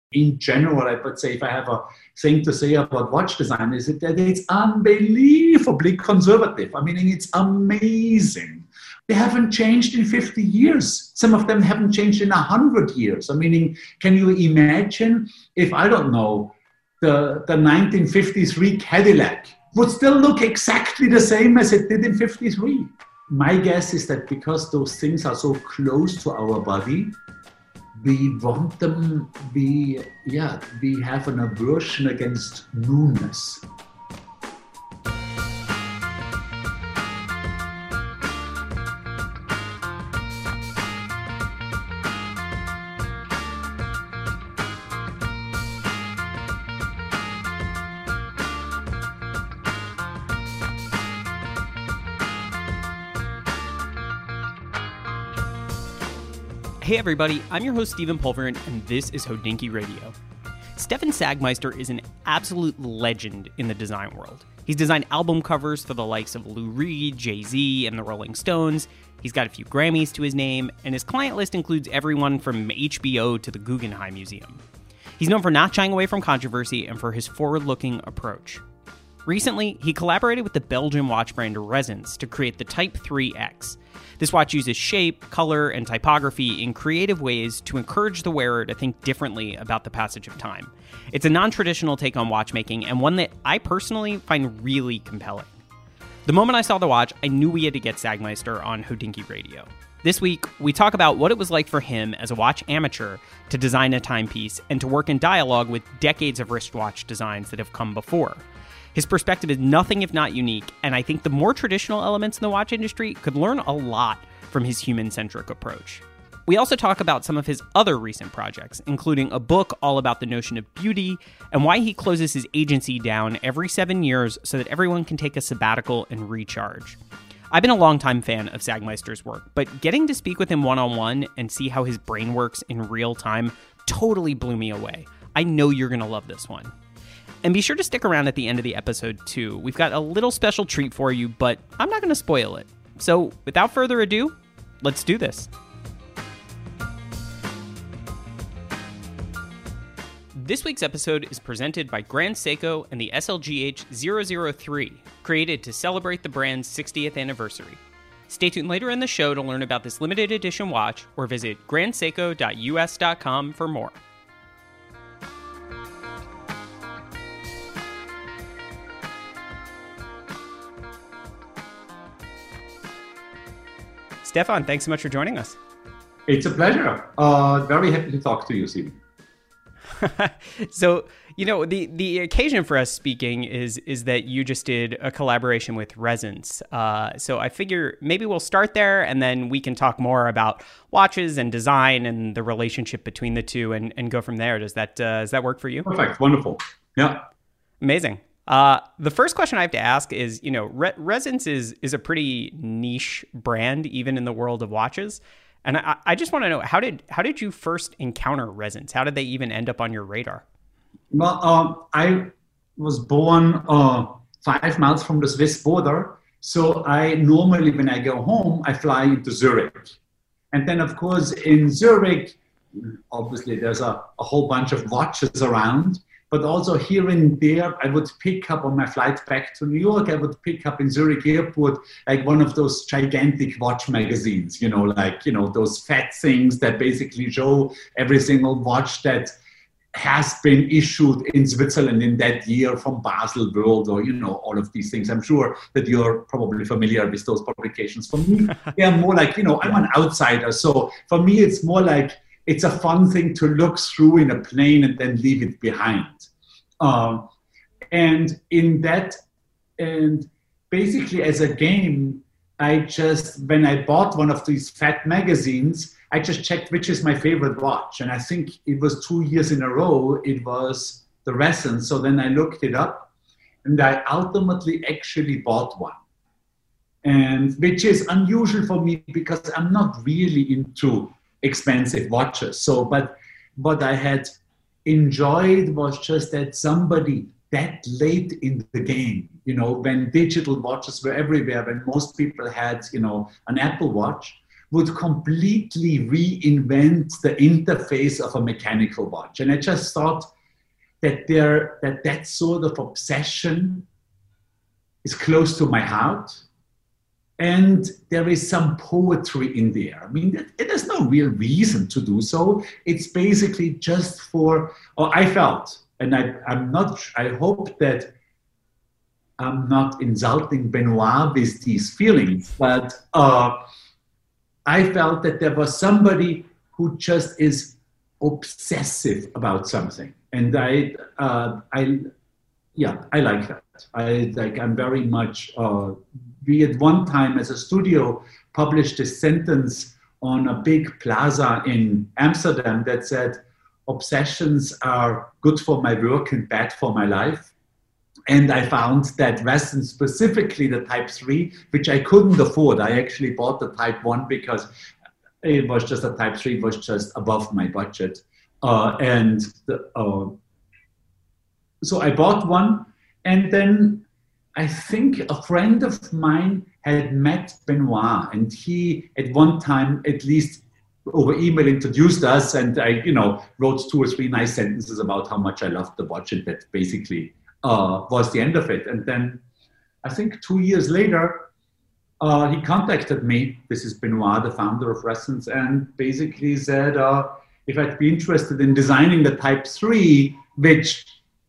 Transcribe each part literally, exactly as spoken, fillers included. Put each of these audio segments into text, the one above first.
in general, I would say, if I have a thing to say about watch design, is that it's unbelievably conservative. I mean, it's amazing. They haven't changed in fifty years. Some of them haven't changed in one hundred years. I mean, can you imagine if, I don't know, the, the nineteen fifty-three Cadillac would still look exactly the same as it did in fifty-three? My guess is that because those things are so close to our body, we want them, we, yeah, we have an aversion against newness. Hey everybody, I'm your host Stephen Pulverin, and this is Hodinkee Radio. Stefan Sagmeister is an absolute legend in the design world. He's designed album covers for the likes of Lou Reed, Jay-Z, and the Rolling Stones. He's got a few Grammys to his name, and his client list includes everyone from H B O to the Guggenheim Museum. He's known for not shying away from controversy and for his forward-looking approach. Recently, he collaborated with the Belgian watch brand Resence to create the Type three X. This watch uses shape, color, and typography in creative ways to encourage the wearer to think differently about the passage of time. It's a non-traditional take on watchmaking, and one that I personally find really compelling. The moment I saw the watch, I knew we had to get Sagmeister on Hodinkee Radio. This week, we talk about what it was like for him as a watch amateur to design a timepiece and to work in dialogue with decades of wristwatch designs that have come before. His perspective is nothing if not unique, and I think the more traditional elements in the watch industry could learn a lot from his human-centric approach. We also talk about some of his other recent projects, including a book all about the notion of beauty and why he closes his agency down every seven years so that everyone can take a sabbatical and recharge. I've been a longtime fan of Sagmeister's work, but getting to speak with him one-on-one and see how his brain works in real time totally blew me away. I know you're going to love this one. And be sure to stick around at the end of the episode, too. We've got a little special treat for you, but I'm not going to spoil it. So, without further ado, let's do this. This week's episode is presented by Grand Seiko and the S L G H zero zero three, created to celebrate the brand's sixtieth anniversary. Stay tuned later in the show to learn about this limited edition watch, or visit grand seiko dot u s dot com for more. Stefan, thanks so much for joining us. It's a pleasure. Uh, very happy to talk to you, Stephen. So, you know, the, the occasion for us speaking is is that you just did a collaboration with Resence. Uh, so I figure maybe we'll start there, and then we can talk more about watches and design and the relationship between the two, and, and go from there. Does that uh, does that work for you? Perfect. Wonderful. Yeah. Amazing. Uh, the first question I have to ask is, you know, Re- Resence is is a pretty niche brand, even in the world of watches. And I, I just want to know, how did how did you first encounter Resence? How did they even end up on your radar? Well, um, I was born uh, five miles from the Swiss border. So I normally, when I go home, I fly into Zurich. And then, of course, in Zurich, obviously, there's a, a whole bunch of watches around. But also here and there, I would pick up on my flight back to New York, I would pick up in Zurich airport, like one of those gigantic watch magazines, you know, like, you know, those fat things that basically show every single watch that has been issued in Switzerland in that year from Basel World, or, you know, all of these things. I'm sure that you're probably familiar with those publications. For me, they're more like, you know, I'm an outsider. So for me, it's more like, it's a fun thing to look through in a plane and then leave it behind. Um, and in that, and basically as a game, I just, when I bought one of these fat magazines, I just checked which is my favorite watch. And I think it was two years in a row, it was the Resence. So then I looked it up, and I ultimately actually bought one. And which is unusual for me because I'm not really into expensive watches. So, but what I had enjoyed was just that somebody that late in the game, you know, when digital watches were everywhere, when most people had, you know, an Apple Watch, would completely reinvent the interface of a mechanical watch. And I just thought that there, that that sort of obsession is close to my heart. And there is some poetry in there. I mean, it, it has no real reason to do so. It's basically just for, or I felt, and I, I'm not, I hope that I'm not insulting Benoit with these feelings, but uh, I felt that there was somebody who just is obsessive about something. And I, uh, I, yeah, I like that. I like, I'm very much, uh, we at one time as a studio published a sentence on a big plaza in Amsterdam that said, obsessions are good for my work and bad for my life. And I found that Wesson, specifically the Type three, which I couldn't afford. I actually bought the Type one because it was just a Type three, was just above my budget. Uh, and the, uh, so I bought one. And then I think a friend of mine had met Benoit, and he at one time, at least over email, introduced us. And I, you know, wrote two or three nice sentences about how much I loved the watch, and that basically uh, was the end of it. And then I think two years later, uh, he contacted me. This is Benoit, the founder of Resonance, and basically said uh, if I'd be interested in designing the Type three, which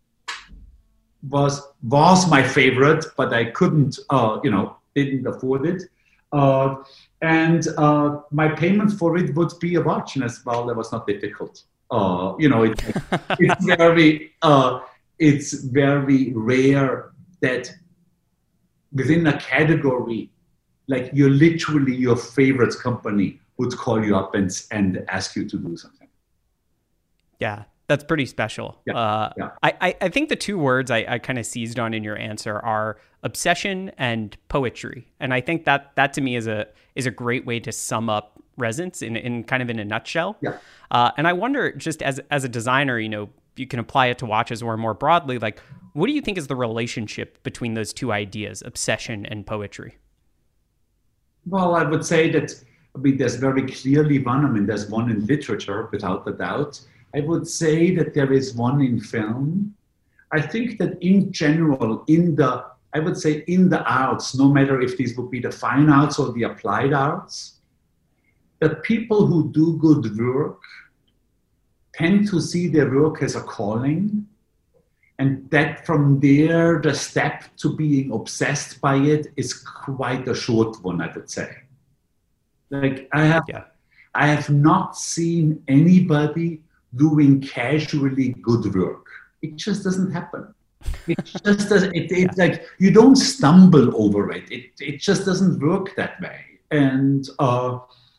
was was my favorite, but I couldn't, uh, you know, didn't afford it. Uh, and uh, my payment for it would be a watch. And as well, that was not difficult. Uh, you know, it, it's very, uh, it's very rare that within a category, like you're literally your favorite company would call you up and and ask you to do something. Yeah. That's pretty special. Yeah, uh, yeah. I, I think the two words I, I kind of seized on in your answer are obsession and poetry. And I think that that to me is a is a great way to sum up Resonance in, in kind of in a nutshell. Yeah. Uh, and I wonder, just as as a designer, you know, you can apply it to watches or more broadly, like, what do you think is the relationship between those two ideas, obsession and poetry? Well, I would say that, I mean, there's very clearly one. I mean, there's one in literature, without a doubt. I would say that there is one in film. I think that in general, in the, I would say in the arts, no matter if these would be the fine arts or the applied arts, the people who do good work tend to see their work as a calling. And that from there, the step to being obsessed by it is quite a short one, I would say. Like I have, yeah. I have not seen anybody doing casually good work. It just doesn't happen. It just doesn't, it, it's yeah. like you don't stumble over it. It it just doesn't work that way. And, uh,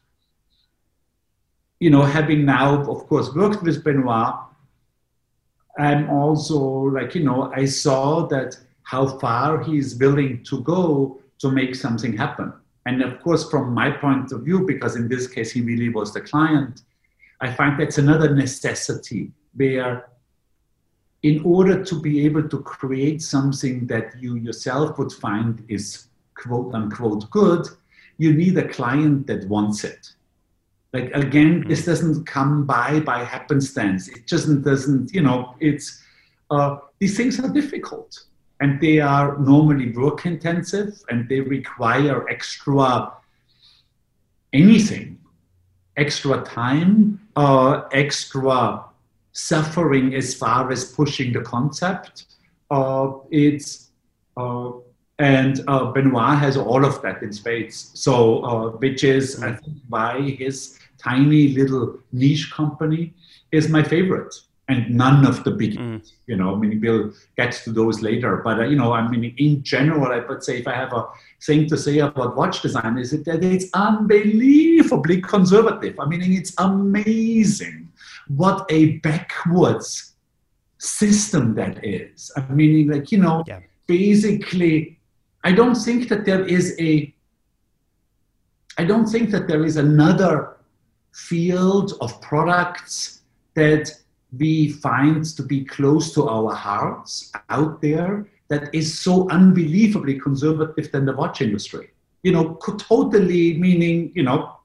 you know, having now, of course, worked with Benoit, I'm also like, you know, I saw that how far he's willing to go to make something happen. And of course, from my point of view, because in this case, he really was the client, I find that's another necessity where in order to be able to create something that you yourself would find is quote unquote good, you need a client that wants it. Like, again, this doesn't come by by happenstance. It just doesn't, you know, it's, uh, these things are difficult and they are normally work intensive and they require extra anything. Extra time, uh, extra suffering as far as pushing the concept. Uh, it's uh, and uh, Benoit has all of that in spades. So, uh, which is I think why his tiny little niche company is my favorite, and none of the big, mm. you know. I mean, we'll get to those later, but uh, you know, I mean, in general, I would say if I have a thing to say about watch design, is it that it's unbelievably conservative. I mean, it's amazing what a backwards system that is. I mean, like, you know, yeah. basically, I don't think that there is a, I don't think that there is another field of products that we find to be close to our hearts out there that is so unbelievably conservative than the watch industry. You know, totally meaning, you know,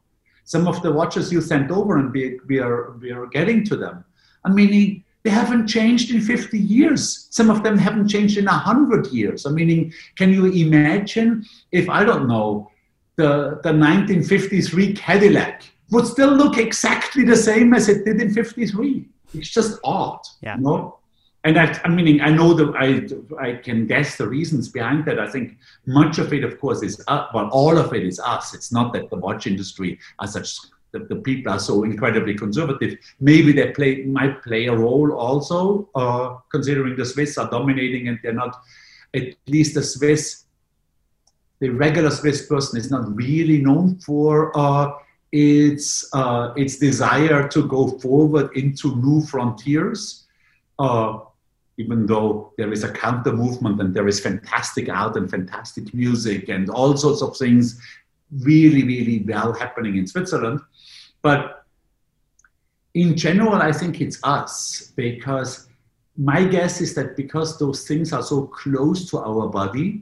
some of the watches you sent over and we, we are we are getting to them. I mean, they haven't changed in fifty years. Some of them haven't changed in one hundred years. I mean, can you imagine if, I don't know, the, the nineteen fifty-three Cadillac would still look exactly the same as it did in fifty-three? It's just odd, yeah. you know? And I, I mean, I know that I, I can guess the reasons behind that. I think much of it, of course, is, uh, well, all of it is us. It's not that the watch industry as such, the, the people are so incredibly conservative. Maybe they play might play a role also, uh, considering the Swiss are dominating and they're not, at least the Swiss, the regular Swiss person is not really known for uh, its, uh, its desire to go forward into new frontiers. Uh, even though there is a counter movement and there is fantastic art and fantastic music and all sorts of things really, really well happening in Switzerland. But in general, I think it's us, because my guess is that because those things are so close to our body,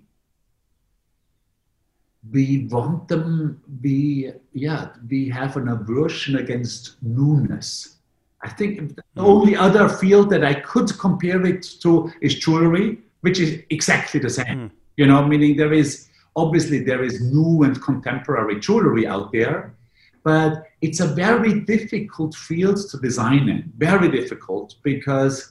we want them, we, yeah, we have an aversion against newness. I think the only other field that I could compare it to is jewelry, which is exactly the same. Mm. You know, meaning there is, obviously there is new and contemporary jewelry out there, but it's a very difficult field to design in, very difficult, because,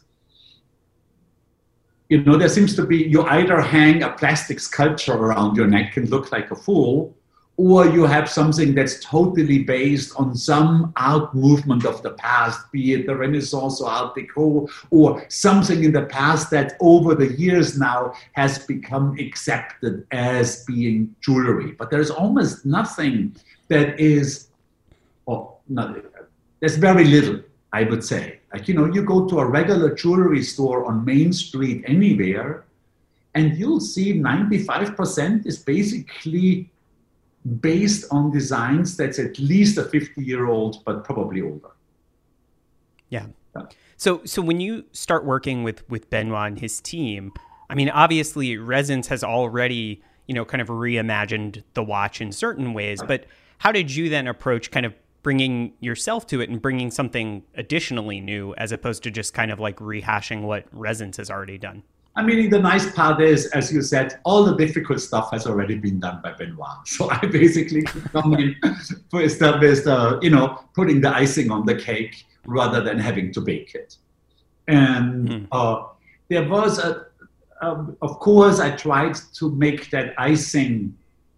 you know, there seems to be, you either hang a plastic sculpture around your neck and look like a fool, or you have something that's totally based on some art movement of the past, be it the Renaissance or Art Deco, or something in the past that over the years now has become accepted as being jewelry. But there's almost nothing that is, oh, not, there's very little, I would say. Like, you know, you go to a regular jewelry store on Main Street anywhere, and you'll see ninety-five percent is basically based on designs that's at least a fifty-year-old, but probably older. Yeah. yeah. So, so when you start working with with Benoit and his team, I mean, obviously, Resonance has already, you know, kind of reimagined the watch in certain ways. But how did you then approach kind of bringing yourself to it and bringing something additionally new, as opposed to just kind of like rehashing what Resonance has already done? I mean, the nice part is, as you said, all the difficult stuff has already been done by Benoit. So I basically come in with, uh, you know, putting the icing on the cake rather than having to bake it. And mm. uh, there was, a, um, of course, I tried to make that icing,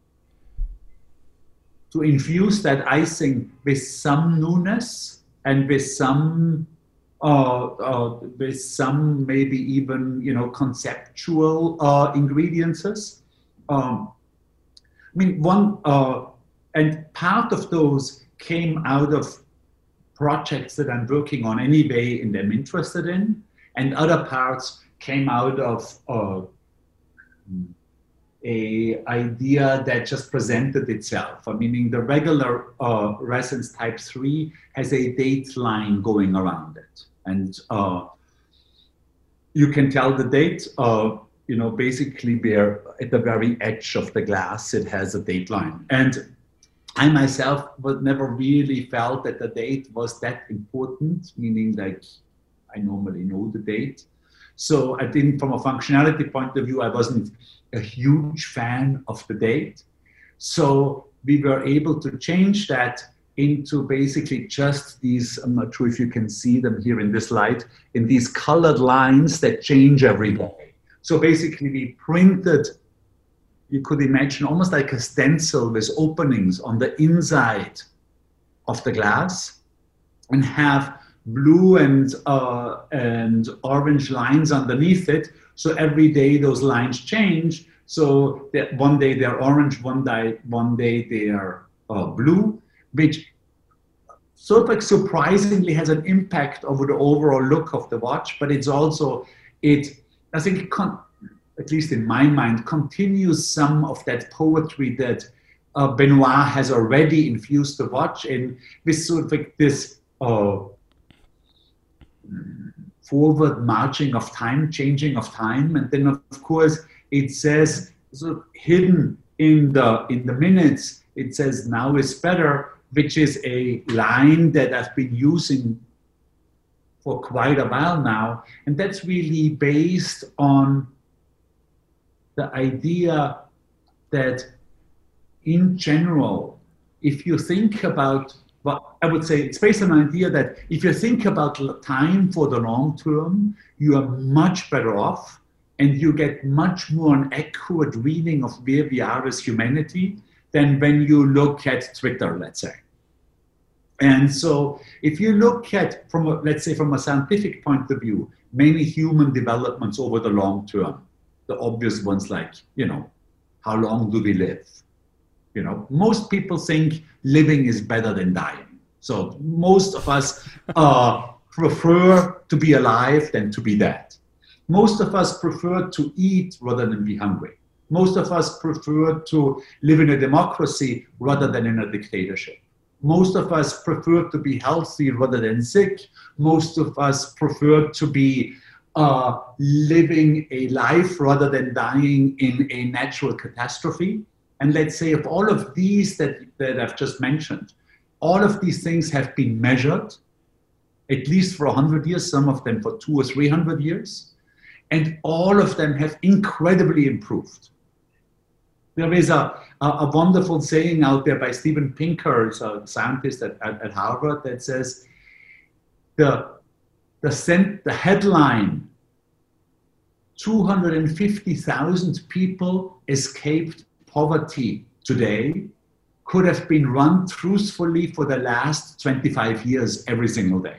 to infuse that icing with some newness and with some Uh, uh, with some maybe even, you know, conceptual uh, ingredients. Um, I mean, one, uh, and part of those came out of projects that I'm working on anyway and I'm interested in, and other parts came out of uh, a idea that just presented itself. I mean, the regular uh, Resonance Type three has a date line going around it. And uh, you can tell the date, uh, you know, basically where at the very edge of the glass, it has a date line. And I myself was never really felt that the date was that important, meaning like I normally know the date. So I didn't, from a functionality point of view, I wasn't a huge fan of the date. So we were able to change that into basically just these, I'm not sure if you can see them here in this light, in these colored lines that change every day. So basically we printed, you could imagine almost like a stencil with openings on the inside of the glass, and have blue and, uh, and orange lines underneath it. So every day those lines change. So that one day they're orange, one day, one day they're uh, blue, which sort of like surprisingly has an impact over the overall look of the watch, but it's also, it, I think, it con- at least in my mind, continues some of that poetry that uh, Benoit has already infused the watch in, with sort of like this uh, forward marching of time, changing of time. And then of course it says, sort of hidden in the, in the minutes, it says now is better. which is a line that I've been using for quite a while now. And that's really based on the idea that in general, if you think about, well, I would say it's based on an idea that if you think about time for the long term, you are much better off and you get much more an accurate reading of where we are as humanity than when you look at Twitter, let's say. And so if you look at, from a, let's say from a scientific point of view, many human developments over the long term, the obvious ones like, you know, how long do we live? You know, most people think living is better than dying. So most of us uh, prefer to be alive than to be dead. Most of us prefer to eat rather than be hungry. Most of us prefer to live in a democracy rather than in a dictatorship. Most of us prefer to be healthy rather than sick. Most of us prefer to be uh, living a life rather than dying in a natural catastrophe. And let's say of all of these that, that I've just mentioned, all of these things have been measured, at least for one hundred years, some of them for two or three hundred years, and all of them have incredibly improved. There is a, a, a wonderful saying out there by Steven Pinker, a scientist at, at, at Harvard, that says the, the, cent, the headline, two hundred fifty thousand people escaped poverty today, could have been run truthfully for the last twenty-five years every single day.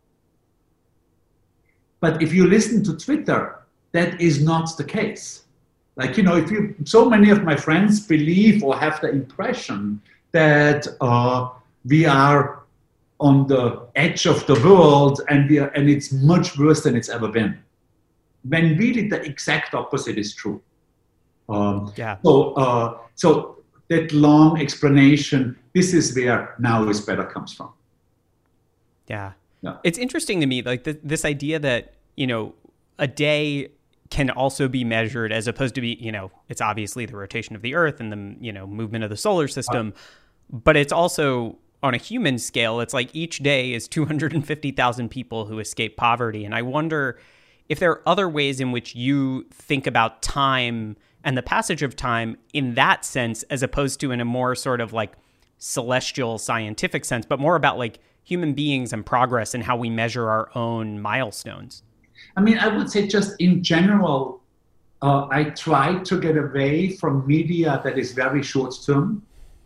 But if you listen to Twitter, that is not the case. Like, you know, if you, so many of my friends believe or have the impression that uh, we are on the edge of the world and we are, and it's much worse than it's ever been. When really the exact opposite is true. Um, yeah. So, uh, so that long explanation, this is where now is better comes from. Yeah. Yeah. It's interesting to me, like the, this idea that, you know, a day can also be measured as opposed to be, you know, it's obviously the rotation of the earth and the, you know, movement of the solar system, uh, but it's also on a human scale. It's like each day is two hundred fifty thousand people who escape poverty. And I wonder if there are other ways in which you think about time and the passage of time in that sense, as opposed to in a more sort of like celestial scientific sense, but more about like human beings and progress and how we measure our own milestones. I mean, I would say just in general, uh, I try to get away from media that is very short term,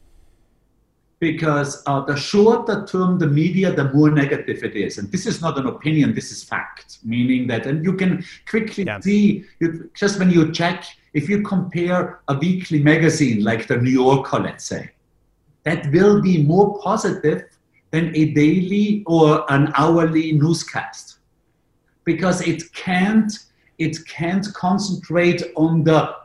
because uh, the shorter term the media, the more negative it is. And this is not an opinion, this is fact, meaning that, and you can quickly yeah. see, you, just when you check, if you compare a weekly magazine like the New Yorker, let's say, that will be more positive than a daily or an hourly newscast, because it can't, it can't concentrate on the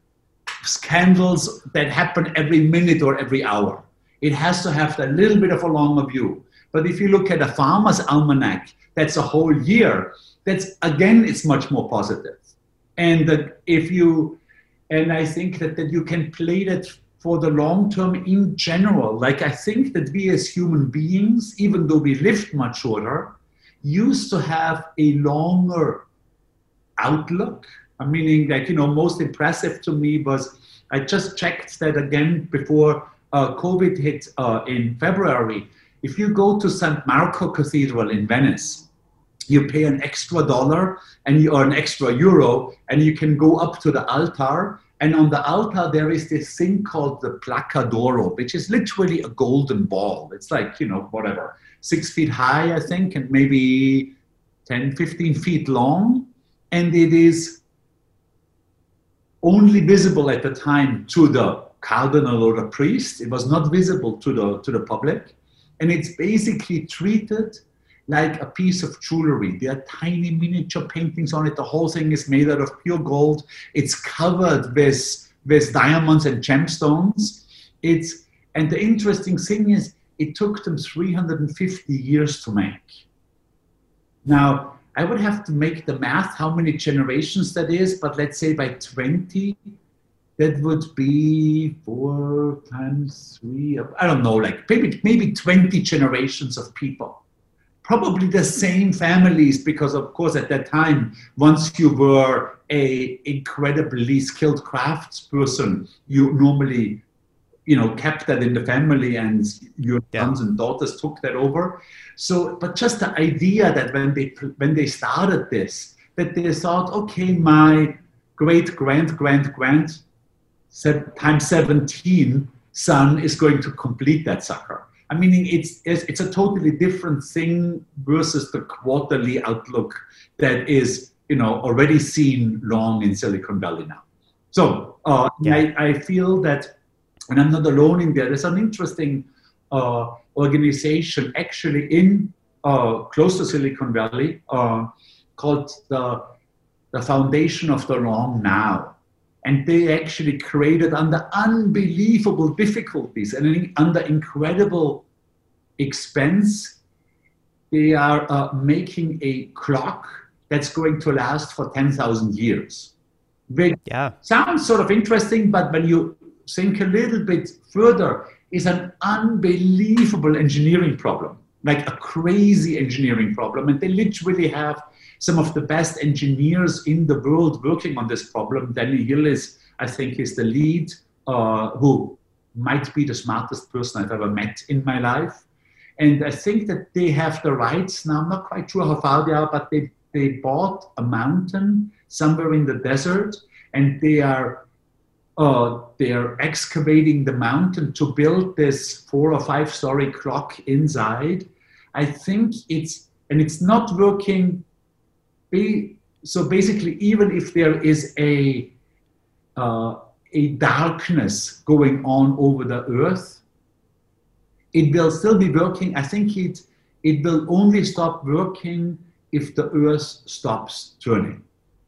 scandals that happen every minute or every hour. It has to have a little bit of a longer view. But if you look at a farmer's almanac, that's a whole year, that's, again, it's much more positive. And that if you, and I think that, that you can play that for the long term in general. Like, I think that we as human beings, even though we lived much shorter, used to have a longer outlook. I'm meaning, like, you know, most impressive to me was, I just checked that again before uh, COVID hit uh, in February. If you go to Saint Marco Cathedral in Venice, you pay an extra dollar and you, or an extra euro, and you can go up to the altar. And on the altar, there is this thing called the Placa d'Oro, which is literally a golden ball. It's like, you know, whatever, six feet high, I think, and maybe ten, fifteen feet long. And it is only visible at the time to the cardinal or the priest. It was not visible to the, to the public. And it's basically treated like a piece of jewelry. There are tiny miniature paintings on it. The whole thing is made out of pure gold. It's covered with, with diamonds and gemstones. It's, and the interesting thing is, it took them three hundred fifty years to make. Now, I would have to make the math how many generations that is, but let's say by twenty that would be four times three, I don't know, like maybe, maybe twenty generations of people. Probably the same families, because of course at that time, once you were a incredibly skilled craftsperson, you normally, you know, kept that in the family, and your yeah. sons and daughters took that over. So, but just the idea that when they when they started this, that they thought, okay, my great grand grand grand times seventeen son is going to complete that sucker. I mean, it's, it's it's a totally different thing versus the quarterly outlook that is, you know, already seen long in Silicon Valley now. So uh, yeah. I, I feel that, and I'm not alone in there, there's an interesting uh, organization actually in uh, close to Silicon Valley uh, called the, the Foundation of the Long Now. And they actually created under unbelievable difficulties and under incredible expense, they are uh, making a clock that's going to last for ten thousand years. Which yeah. sounds sort of interesting, but when you think a little bit further, it's an unbelievable engineering problem, like a crazy engineering problem. And they literally have some of the best engineers in the world working on this problem. Danny Hill is, I think, is the lead, uh, who might be the smartest person I've ever met in my life. And I think that they have the rights now. I'm not quite sure how far they are, but they, they bought a mountain somewhere in the desert, and they are uh, they are excavating the mountain to build this four or five story clock inside. I think it's, and it's not working. So basically, even if there is a uh, a darkness going on over the earth, it will still be working. I think it it will only stop working if the earth stops turning.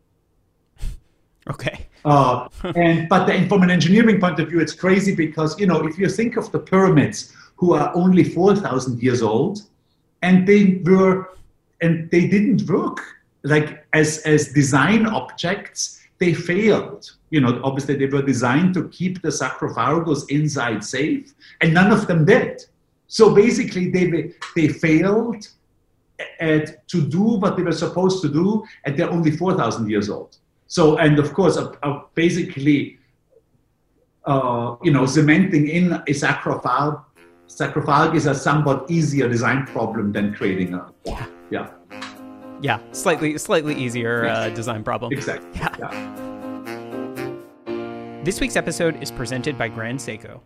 Okay. uh, and but the, from an engineering point of view, it's crazy because, you know, if you think of the pyramids, who are only four thousand years old, and they were and they didn't work. Like as, as design objects, they failed. You know, obviously they were designed to keep the sarcophagus inside safe, and none of them did. So basically they, they failed at, to do what they were supposed to do, and they're only four thousand years old. So, and of course, uh, uh, basically, uh, you know, cementing in a sarcophagus, sarcophagus is a somewhat easier design problem than creating a, yeah. yeah. Yeah, slightly slightly easier uh, design problem. Exactly. Yeah. yeah. This week's episode is presented by Grand Seiko.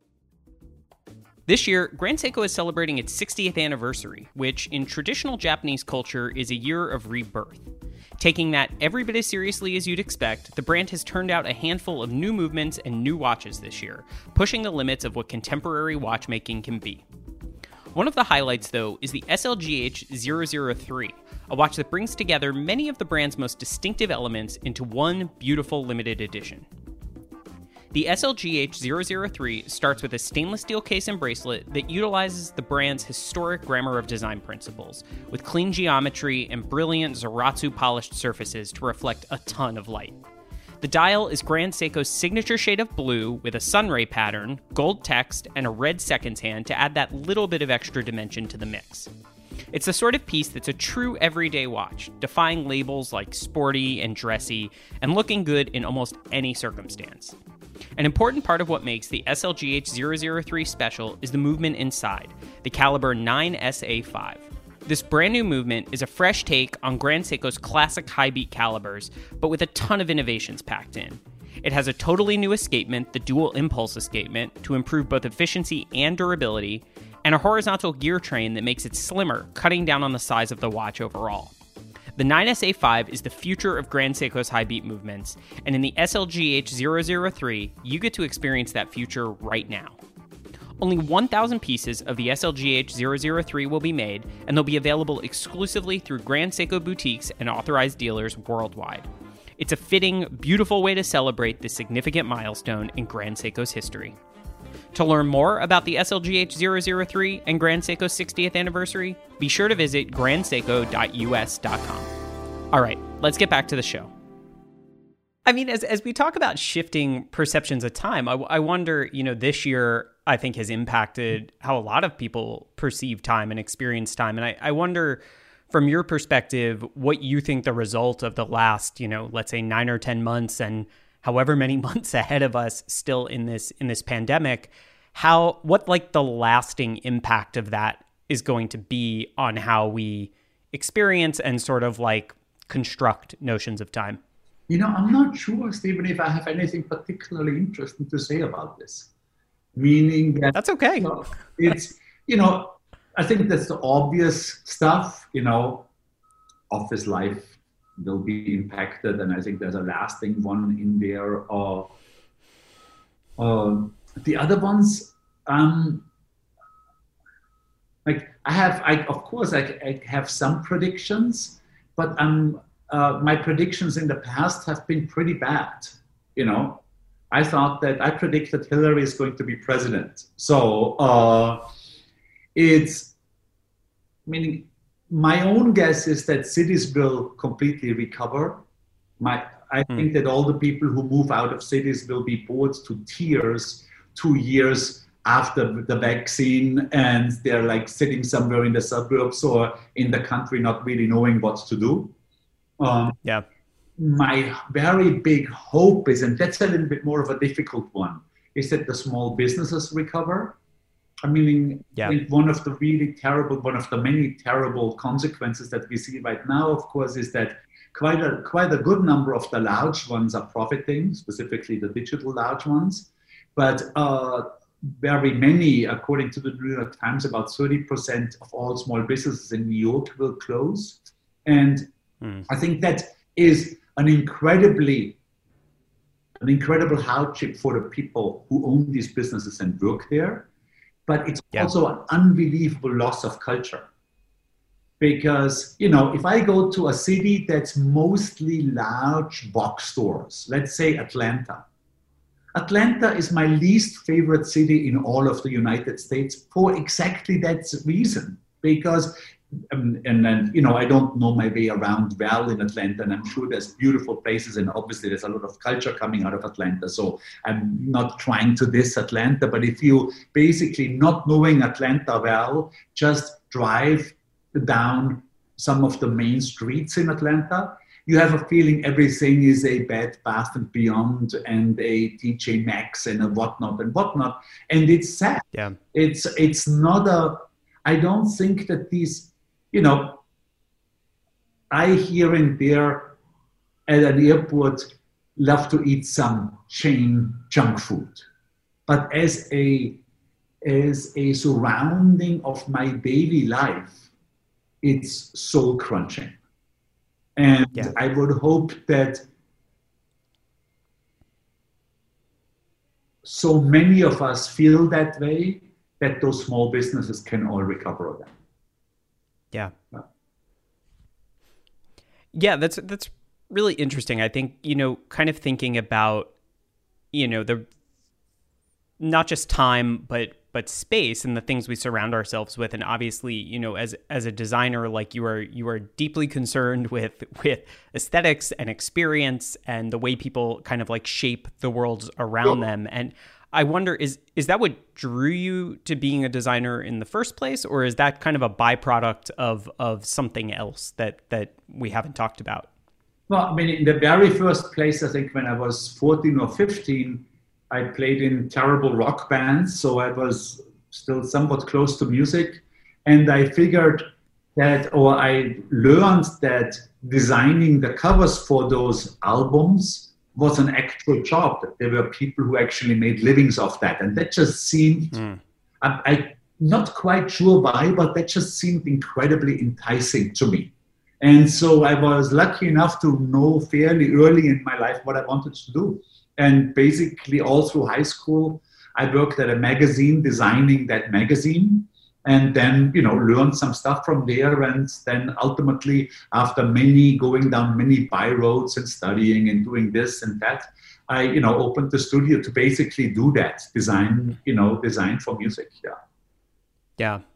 This year, Grand Seiko is celebrating its sixtieth anniversary, which in traditional Japanese culture is a year of rebirth. Taking that every bit as seriously as you'd expect, the brand has turned out a handful of new movements and new watches this year, pushing the limits of what contemporary watchmaking can be. One of the highlights, though, is the S L G H zero zero three, a watch that brings together many of the brand's most distinctive elements into one beautiful limited edition. The S L G H zero zero three starts with a stainless steel case and bracelet that utilizes the brand's historic grammar of design principles, with clean geometry and brilliant Zaratsu polished surfaces to reflect a ton of light. The dial is Grand Seiko's signature shade of blue with a sunray pattern, gold text, and a red seconds hand to add that little bit of extra dimension to the mix. It's the sort of piece that's a true everyday watch, defying labels like sporty and dressy, and looking good in almost any circumstance. An important part of what makes the S L G H zero zero three special is the movement inside, the caliber nine S A five. This brand new movement is a fresh take on Grand Seiko's classic high beat calibers, but with a ton of innovations packed in. It has a totally new escapement, the dual impulse escapement, to improve both efficiency and durability, and a horizontal gear train that makes it slimmer, cutting down on the size of the watch overall. The nine S A five is the future of Grand Seiko's high beat movements, and in the S L G H zero zero three, you get to experience that future right now. Only one thousand pieces of the S L G H zero zero three will be made, and they'll be available exclusively through Grand Seiko boutiques and authorized dealers worldwide. It's a fitting, beautiful way to celebrate this significant milestone in Grand Seiko's history. To learn more about the S L G H zero zero three and Grand Seiko's sixtieth anniversary, be sure to visit grand seiko dot u s dot com. All right, let's get back to the show. I mean, as as we talk about shifting perceptions of time, I, I wonder, you know, this year I think has impacted how a lot of people perceive time and experience time. And I, I wonder, from your perspective, what you think the result of the last, you know, let's say nine or ten months and however many months ahead of us still in this in this pandemic, how what like the lasting impact of that is going to be on how we experience and sort of like construct notions of time. You know, I'm not sure, Stephen, if I have anything particularly interesting to say about this. Meaning that that's okay. You know, it's, you know, I think that's the obvious stuff, you know, office life will be impacted. And I think there's a lasting one in there. Uh, uh, the other ones, um, like I have, I, of course, I, I have some predictions, but um, uh, my predictions in the past have been pretty bad, you know. I thought that I predicted Hillary is going to be president. So uh, it's, meaning my own guess is that cities will completely recover. My, I hmm. think that all the people who move out of cities will be bored to tears two years after the vaccine, and they're like sitting somewhere in the suburbs or in the country not really knowing what to do. Um, yeah. My very big hope is, and that's a little bit more of a difficult one, is that the small businesses recover. I mean, yeah. I think one of the really terrible, one of the many terrible consequences that we see right now, of course, is that quite a quite a good number of the large ones are profiting, specifically the digital large ones. But uh, very many, according to the New York Times, about thirty percent of all small businesses in New York will close. And mm. I think that is an incredibly, an incredible hardship for the people who own these businesses and work there. But it's yeah. also an unbelievable loss of culture. Because, you know, if I go to a city that's mostly large box stores, let's say Atlanta. Atlanta is my least favorite city in all of the United States for exactly that reason. Because Um, and then, you know, I don't know my way around well in Atlanta, and I'm sure there's beautiful places, and obviously there's a lot of culture coming out of Atlanta. So I'm not trying to diss Atlanta, but if you basically not knowing Atlanta well, just drive down some of the main streets in Atlanta, you have a feeling everything is a Bed Bath and Beyond and a T J Maxx and a whatnot and whatnot. And it's sad. Yeah. It's, it's not a, I don't think that these, you know, I here and there at an airport love to eat some chain junk food. But as a, as a surrounding of my daily life, it's soul crunching. And yeah. I would hope that so many of us feel that way, that those small businesses can all recover that. Yeah. Yeah, that's that's really interesting. I think, you know, kind of thinking about, you know, the not just time, but but space and the things we surround ourselves with. And obviously, you know, as as a designer, like you are you are deeply concerned with with aesthetics and experience and the way people kind of like shape the worlds around yeah. them. And I wonder, is is that what drew you to being a designer in the first place, or is that kind of a byproduct of of something else that that we haven't talked about? Well, I mean, in the very first place, I think when I was fourteen or fifteen, I played in terrible rock bands, so I was still somewhat close to music, and I figured that, or I learned that designing the covers for those albums was an actual job, that there were people who actually made livings off that. And that just seemed, mm. I, I'm not quite sure why, but that just seemed incredibly enticing to me. And so I was lucky enough to know fairly early in my life what I wanted to do. And basically all through high school, I worked at a magazine designing that magazine. And then, you know, learned some stuff from there. And then ultimately, after many, going down many by roads and studying and doing this and that, I, you know, opened the studio to basically do that, design, you know, design for music. Yeah. Yeah.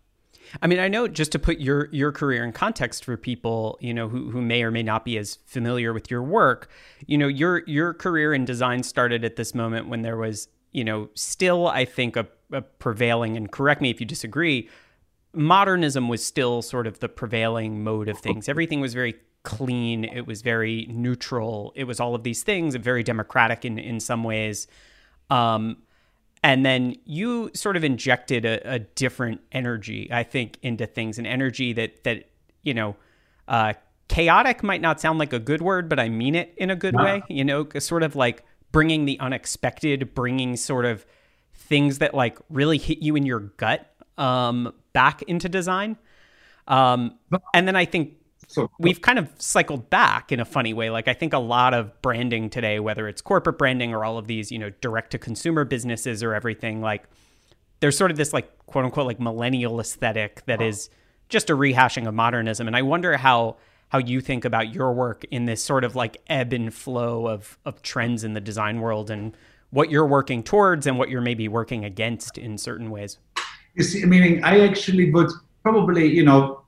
I mean, I know, just to put your your career in context for people, you know, who who may or may not be as familiar with your work, you know, your your career in design started at this moment when there was, you know, still, I think, a, a prevailing, and correct me if you disagree, modernism was still sort of the prevailing mode of things. Everything was very clean. It was very neutral. It was all of these things, very democratic in, in some ways. Um, and then you sort of injected a, a different energy, I think, into things, an energy that, that you know, uh, chaotic might not sound like a good word, but I mean it in a good Yeah. way, you know, sort of like bringing the unexpected, bringing sort of things that like really hit you in your gut um, back into design. Um, and then I think So we've kind of cycled back in a funny way. Like I think a lot of branding today, whether it's corporate branding or all of these, you know, direct to consumer businesses or everything, like there's sort of this like quote unquote like millennial aesthetic that is just a rehashing of modernism. And I wonder how how you think about your work in this sort of like ebb and flow of of trends in the design world, and what you're working towards and what you're maybe working against in certain ways. you see, meaning I actually would probably, you know,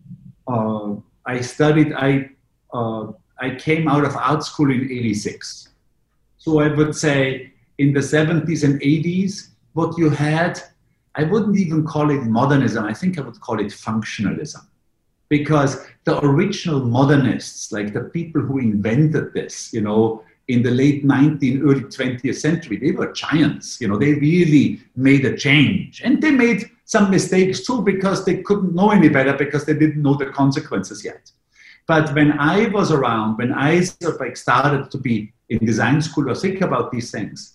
uh, I studied, I uh, I came out of art school in eighty-six. So I would say in the seventies and eighties, what you had, I wouldn't even call it modernism. I think I would call it functionalism. Because the original modernists, like the people who invented this, you know, in the late nineteenth, early twentieth century, they were giants. You know, they really made a change. And they made some mistakes too, because they couldn't know any better, because they didn't know the consequences yet. But when I was around, when I sort of like started to be in design school or think about these things,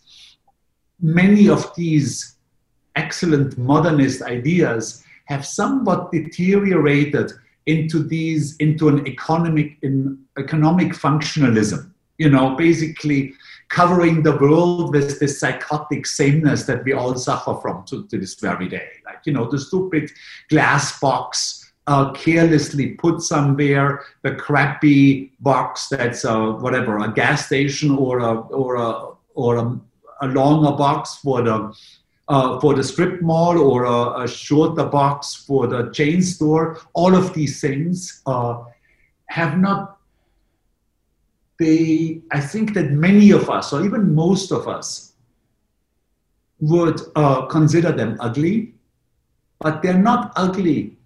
many of these excellent modernist ideas have somewhat deteriorated into these, into an economic, in economic functionalism. You know, basically covering the world with this psychotic sameness that we all suffer from to, to this very day. Like, you know, the stupid glass box uh, carelessly put somewhere, the crappy box that's uh, whatever, a gas station or a or a or a, a longer box for the uh, for the strip mall, or a, a shorter box for the chain store. All of these things uh, have not. They, I think that many of us, or even most of us, would uh, consider them ugly, but they're not ugly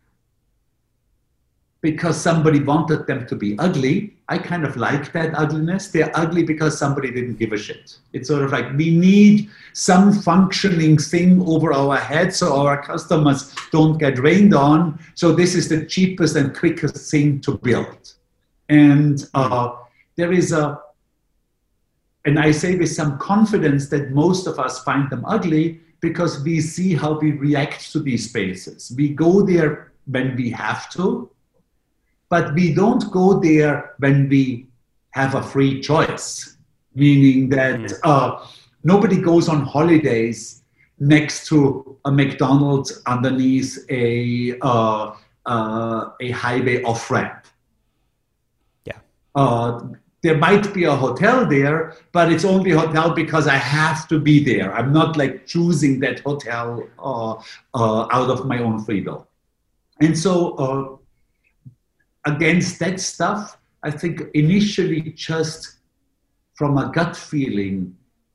because somebody wanted them to be ugly. I kind of like that ugliness. They're ugly because somebody didn't give a shit. It's sort of like we need some functioning thing over our heads so our customers don't get rained on. So this is the cheapest and quickest thing to build. And uh, there is a, and I say with some confidence that most of us find them ugly because we see how we react to these spaces. We go there when we have to, but we don't go there when we have a free choice, meaning that uh, nobody goes on holidays next to a McDonald's underneath a, uh, uh, a highway off-ramp. Yeah. Uh, There might be a hotel there, but it's only a hotel because I have to be there. I'm not like choosing that hotel uh, uh, out of my own free will. And so uh, against that stuff, I think initially just from a gut feeling,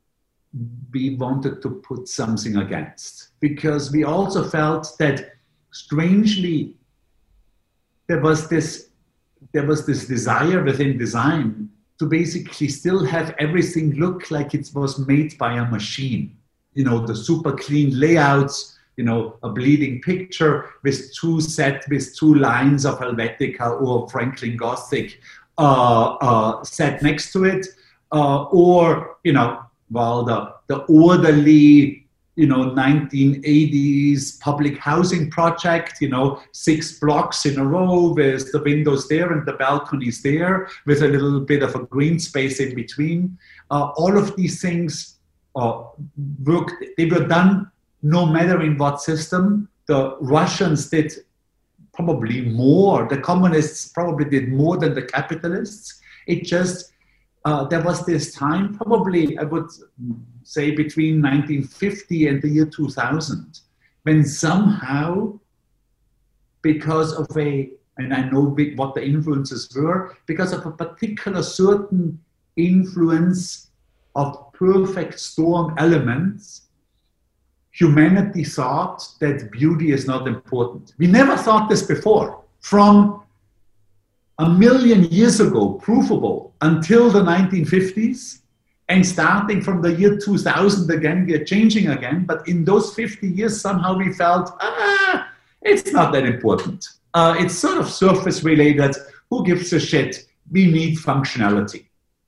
we wanted to put something against, because we also felt that strangely there was this there was this desire within design to basically still have everything look like it was made by a machine. You know, the super clean layouts, you know, a bleeding picture with two set, with two lines of Helvetica or Franklin Gothic uh, uh, set next to it. Uh, or, you know, well, the, the orderly, you know, nineteen eighties public housing project, you know, six blocks in a row with the windows there and the balconies there with a little bit of a green space in between. Uh, all of these things uh, worked, they were done no matter in what system. The Russians did probably more, the communists probably did more than the capitalists. It just, Uh, there was this time, probably I would say between nineteen fifty and the year two thousand, when somehow because of a, and I know what the influences were, because of a particular certain influence of perfect storm elements. Humanity thought that beauty is not important. We never thought this before. From a million years ago, provable, until the nineteen fifties, and starting from the year two thousand again, we are changing again. But in those fifty years, somehow we felt, ah, it's not that important. Uh, it's sort of surface related. Who gives a shit? We need functionality.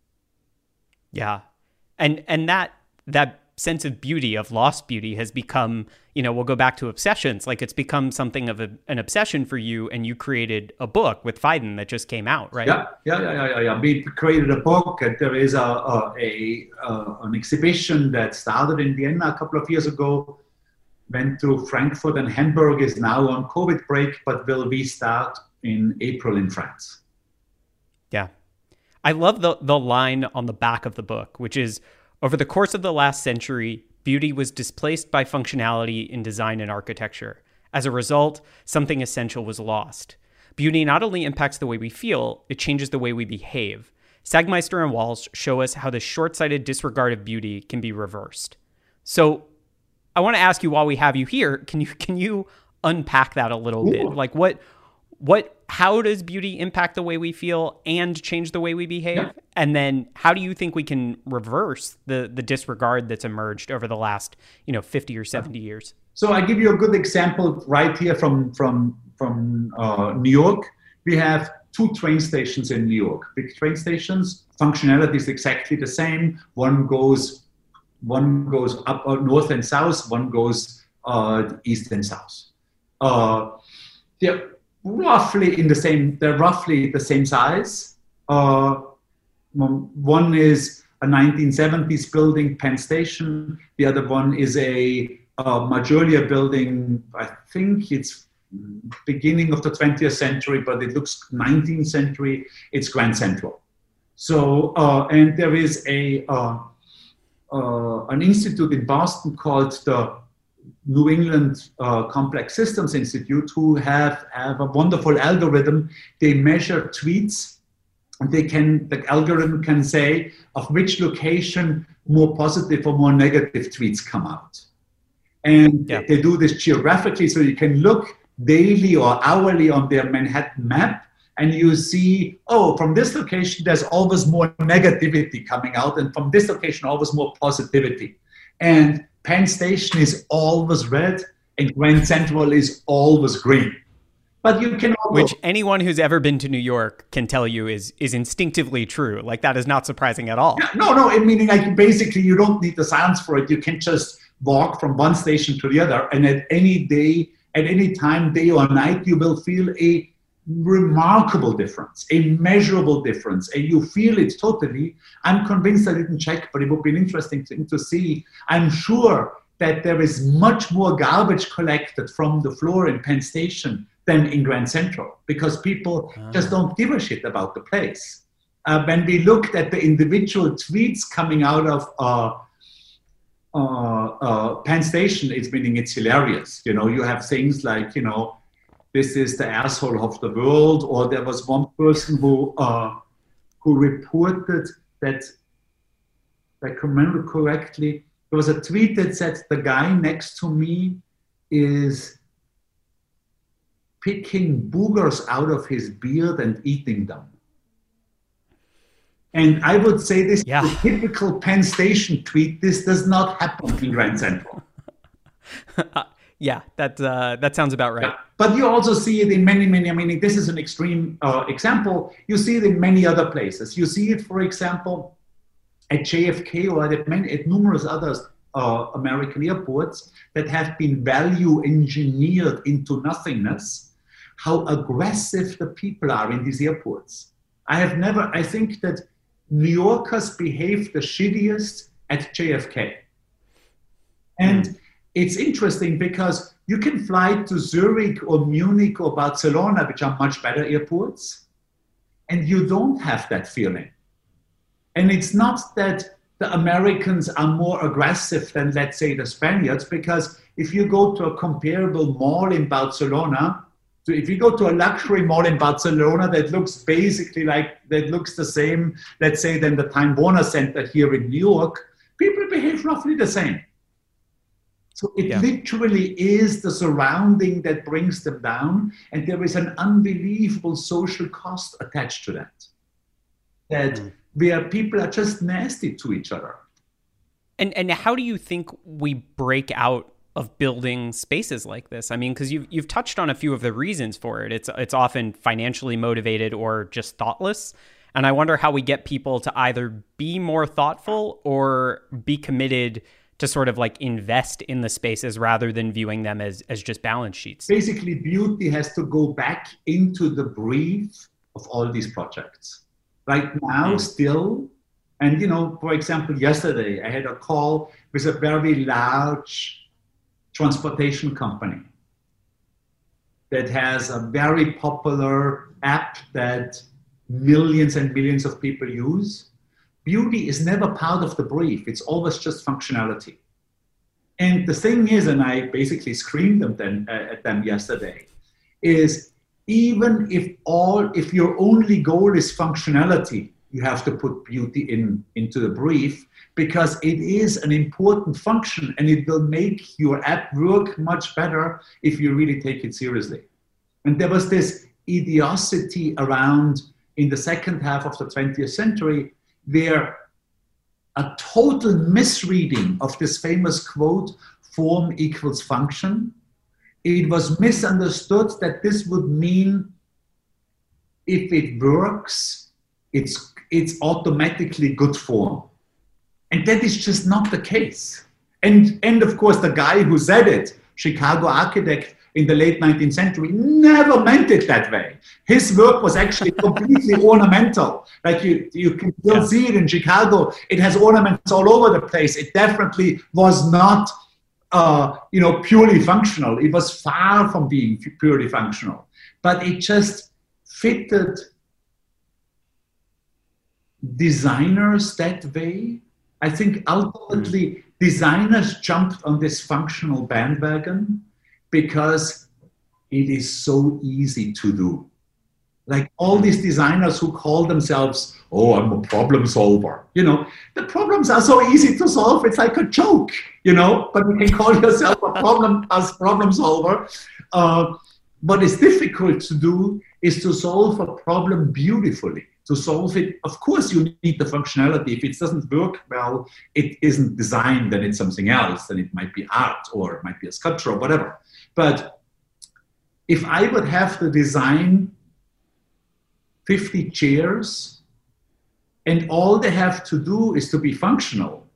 Yeah. And and that that sense of beauty, of lost beauty, has become, you know, we'll go back to obsessions. Like, it's become something of a, an obsession for you, and you created a book with Phaidon that just came out, right? Yeah, yeah, yeah, yeah. yeah. We created a book, and there is a, a, a, a an exhibition that started in Vienna a couple of years ago, went to Frankfurt and Hamburg, is now on COVID break, but will restart in April in France. Yeah. I love the the line on the back of the book, which is, over the course of the last century, beauty was displaced by functionality in design and architecture. As a result, something essential was lost. Beauty not only impacts the way we feel, it changes the way we behave. Sagmeister and Walsh show us how the short-sighted disregard of beauty can be reversed. So I want to ask you, while we have you here, can you can you unpack that a little Ooh. bit? Like, what what how does beauty impact the way we feel and change the way we behave? Yeah. And then how do you think we can reverse the the disregard that's emerged over the last, you know, fifty or seventy years? So I give you a good example right here from from from uh, New York. We have two train stations in New York. Big train stations. Functionality is exactly the same. One goes one goes up uh, north and south. One goes uh, east and south. Uh, they're roughly in the same. They're roughly the same size. Uh, one is a nineteen seventies building, Penn Station. The other one is a, a much earlier building. I think it's beginning of the twentieth century, but it looks nineteenth century. It's Grand Central. So, uh, and there is a uh, uh, an institute in Boston called the New England uh, Complex Systems Institute, who have, have a wonderful algorithm. They measure tweets, and they can, the algorithm can say of which location more positive or more negative tweets come out. And yeah. they do this geographically, so you can look daily or hourly on their Manhattan map, and you see, oh, from this location, there's always more negativity coming out, and from this location, always more positivity. And Penn Station is always red, and Grand Central is always green. But you can also, which anyone who's ever been to New York can tell you is is instinctively true. Like, that is not surprising at all. No, no, I mean, like, basically you don't need the science for it. You can just walk from one station to the other, and at any day, at any time, day or night, you will feel a remarkable difference, a measurable difference, and you feel it totally. I'm convinced, I didn't check, but it would be an interesting thing to see. I'm sure that there is much more garbage collected from the floor in Penn Station than in Grand Central, because people ah. just don't give a shit about the place. Uh, when we looked at the individual tweets coming out of uh, uh, uh, Penn Station, it's meaning it's hilarious. You know, you have things like, you know, this is the asshole of the world, or there was one person who uh, who reported that, if I can remember correctly, there was a tweet that said the guy next to me is picking boogers out of his beard and eating them. And I would say this yeah. is a typical Penn Station tweet. This does not happen in Grand Central. Yeah, that uh, that sounds about right. Yeah. But you also see it in many, many, I mean, this is an extreme uh, example. You see it in many other places. You see it, for example, at J F K or at, many, at numerous other uh, American airports that have been value engineered into nothingness, how aggressive the people are in these airports. I have never, I think that New Yorkers behave the shittiest at J F K. And mm. it's interesting because you can fly to Zurich or Munich or Barcelona, which are much better airports, and you don't have that feeling. And it's not that the Americans are more aggressive than, let's say, the Spaniards, because if you go to a comparable mall in Barcelona, So if you go to a luxury mall in Barcelona that looks basically like, that looks the same, let's say, than the Time Warner Center here in New York, people behave roughly the same. So it yeah. literally is the surrounding that brings them down, and there is an unbelievable social cost attached to that. That mm. where people are just nasty to each other. And and how do you think we break out of building spaces like this? I mean, because you've you've touched on a few of the reasons for it. It's it's often financially motivated or just thoughtless. And I wonder how we get people to either be more thoughtful or be committed to sort of like invest in the spaces rather than viewing them as, as just balance sheets. Basically, beauty has to go back into the brief of all these projects. Right now, mm. still, and you know, for example, yesterday I had a call with a very large transportation company that has a very popular app that millions and millions of people use. Beauty is never part of the brief. It's always just functionality. And the thing is, and I basically screamed at them, uh, at them yesterday, is even if all, if your only goal is functionality, you have to put beauty in into the brief, because it is an important function and it will make your app work much better if you really take it seriously. And there was this idiocy around in the second half of the twentieth century where a total misreading of this famous quote, form equals function. It was misunderstood that this would mean if it works, it's, it's automatically good form. And that is just not the case. And, and of course, the guy who said it, Chicago architect in the late nineteenth century, never meant it that way. His work was actually completely ornamental. Like you, you can still yeah. see it in Chicago. It has ornaments all over the place. It definitely was not, uh, you know, purely functional. It was far from being purely functional. But it just fitted designers that way. I think ultimately mm. designers jumped on this functional bandwagon because it is so easy to do. Like all these designers who call themselves, oh, I'm a problem solver. You know, the problems are so easy to solve. It's like a joke, you know, but you can call yourself a problem as problem solver. Uh, what is difficult to do is to solve a problem beautifully. To solve it, of course, you need the functionality. If it doesn't work well, it isn't design, then it's something else. Then it might be art or it might be a sculpture or whatever. But if I would have to design fifty chairs and all they have to do is to be functional,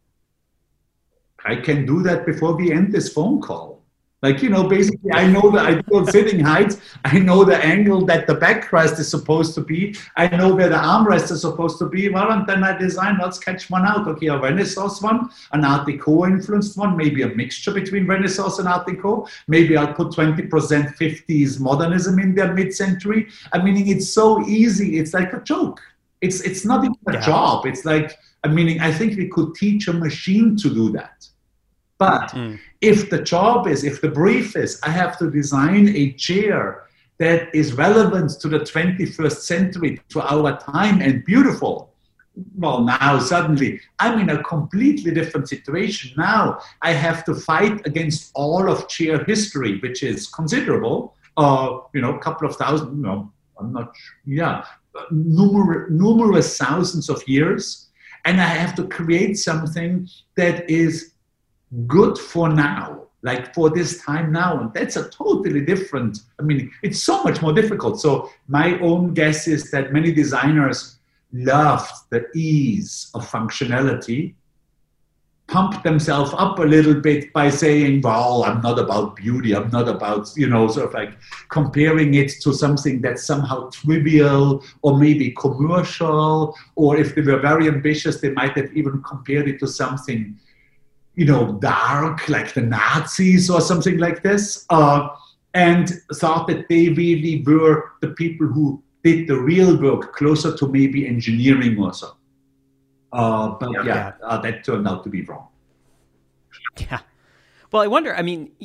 I can do that before we end this phone call. Like, you know, basically, I know the ideal sitting height. I know the angle that the backrest is supposed to be. I know where the armrest is supposed to be. Well, and then I design, let's catch one out. Okay, a Renaissance one, an Art Deco influenced one, maybe a mixture between Renaissance and Art Deco. Maybe I'll put twenty percent fifties modernism in there mid-century. I mean, it's so easy. It's like a joke. It's, it's not even a yeah. job. It's like, I mean, I think we could teach a machine to do that. But mm. if the job is, if the brief is, I have to design a chair that is relevant to the twenty-first century, to our time and beautiful, well, now suddenly I'm in a completely different situation. Now I have to fight against all of chair history, which is considerable, uh, you know, a couple of thousand, no, I'm not, yeah, numerous, numerous thousands of years. And I have to create something that is good for now, like for this time now. And that's a totally different, I mean, it's so much more difficult. So my own guess is that many designers loved the ease of functionality, pumped themselves up a little bit by saying, well, I'm not about beauty. I'm not about, you know, sort of like comparing it to something that's somehow trivial or maybe commercial. Or if they were very ambitious, they might have even compared it to something, you know, dark, like the Nazis or something like this, uh, and thought that they really were the people who did the real work, closer to maybe engineering or so. Uh, but yeah, yeah uh, that turned out to be wrong. Yeah. Well, I wonder, I mean,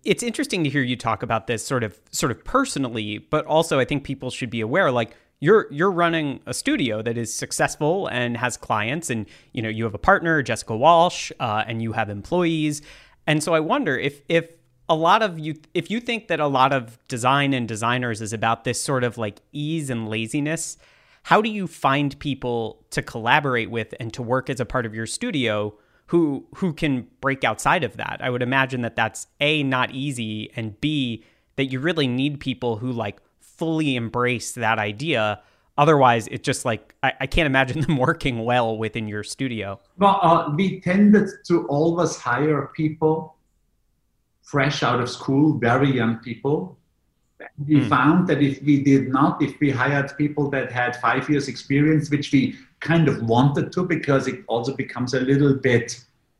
it's interesting to hear you talk about this sort of sort of personally, but also I think people should be aware, like you're you're running a studio that is successful and has clients, and you know you have a partner, Jessica Walsh, uh, and you have employees, and so I wonder if if a lot of you, if you think that a lot of design and designers is about this sort of like ease and laziness, how do you find people to collaborate with and to work as a part of your studio who who can break outside of that? I would imagine that that's A, not easy, and B, that you really need people who like fully embrace that idea. Otherwise, it's just like, I, I can't imagine them working well within your studio. Well, uh, we tended to always hire people fresh out of school, very young people. We mm. found that if we did not, if we hired people that had five years experience, which we kind of wanted to, because it also becomes a little bit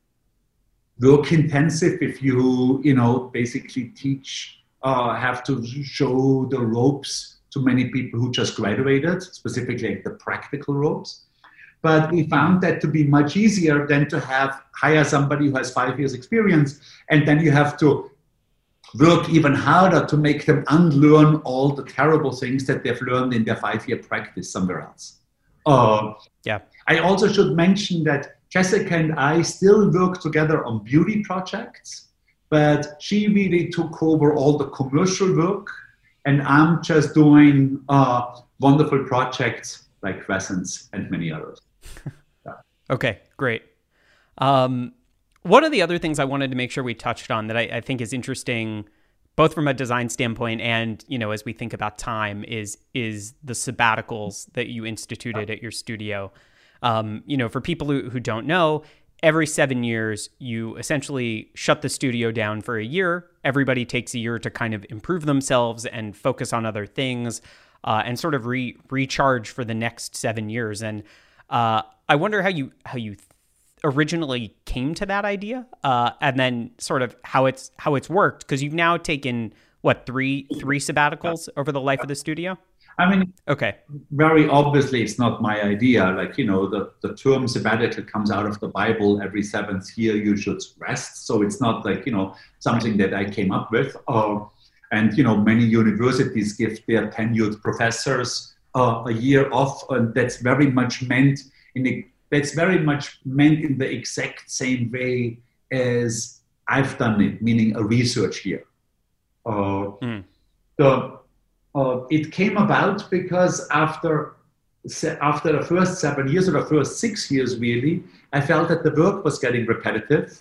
work intensive if you, you know, basically teach, uh, have to show the ropes to many people who just graduated, specifically like the practical ropes. But we found that to be much easier than to have hire somebody who has five years experience, and then you have to work even harder to make them unlearn all the terrible things that they've learned in their five-year practice somewhere else. Uh, yeah. I also should mention that Jessica and I still work together on beauty projects, but she really took over all the commercial work, and I'm just doing uh, wonderful projects like Crescents and many others. Yeah. Okay, great. Um, one of the other things I wanted to make sure we touched on that I, I think is interesting, both from a design standpoint and, you know, as we think about time, is is the sabbaticals that you instituted at your studio. Um, you know, for people who, who don't know, every seven years, you essentially shut the studio down for a year. Everybody takes a year to kind of improve themselves and focus on other things, uh, and sort of re- recharge for the next seven years. And uh, I wonder how you how you th- originally came to that idea, uh, and then sort of how it's how it's worked, because you've now taken what three three sabbaticals over the life of the studio. I mean, okay. Very obviously, it's not my idea. Like, you know, the, the term sabbatical comes out of the Bible. Every seventh year you should rest. So it's not like, you know, something that I came up with. Uh, and, you know, many universities give their tenured professors uh, a year off. And that's very much meant in a, that's very much meant in the exact same way as I've done it, meaning a research year. Uh, mm. The Uh, it came about because after after the first seven years or the first six years, really, I felt that the work was getting repetitive.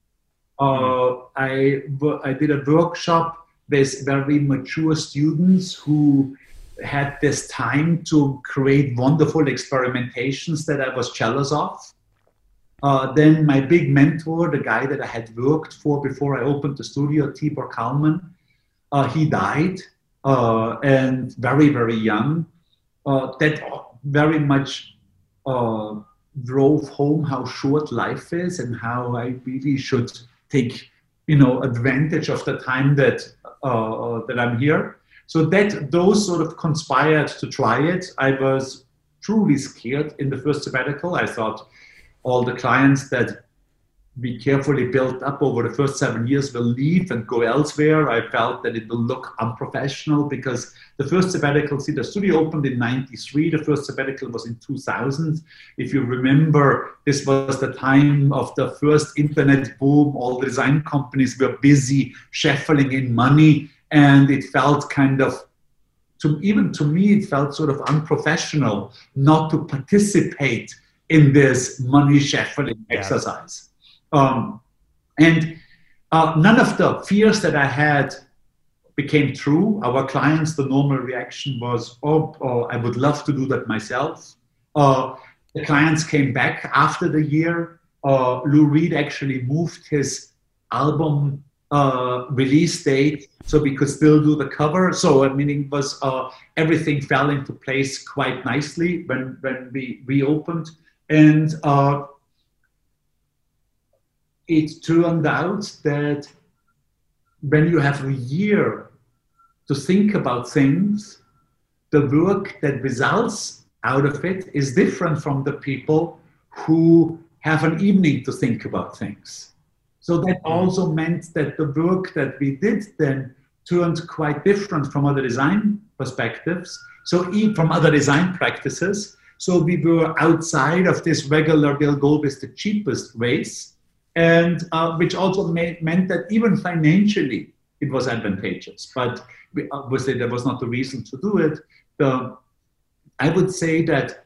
Uh, I, I did a workshop with very mature students who had this time to create wonderful experimentations that I was jealous of. Uh, then my big mentor, the guy that I had worked for before I opened the studio, Tibor Kalman, uh, he died. Uh, and very, very young. Uh, that very much uh, drove home how short life is and how I really should take, you know, advantage of the time that uh, that I'm here. So that those sort of conspired to try it. I was truly scared in the first sabbatical. I thought all the clients that we carefully built up over the first seven years will leave and go elsewhere. I felt that it will look unprofessional because the first sabbatical, see, the studio opened in ninety-three. The first sabbatical was in two thousand. If you remember, this was the time of the first internet boom. All the design companies were busy shuffling in money, and it felt kind of, to even to me, it felt sort of unprofessional not to participate in this money shuffling yeah. exercise. Um, and uh, none of the fears that I had became true. Our clients, the normal reaction was, oh, oh I would love to do that myself. Uh, the clients came back after the year. Uh, Lou Reed actually moved his album uh, release date so we could still do the cover. So, I mean, it was, uh, everything fell into place quite nicely when, when we reopened. And uh, it turned out that when you have a year to think about things, the work that results out of it is different from the people who have an evening to think about things. So that also meant that the work that we did then turned quite different from other design perspectives. So even from other design practices. So we were outside of this regular we'll go with the cheapest race, and uh, which also made, meant that even financially it was advantageous. But we, obviously there was not the reason to do it. The, I would say that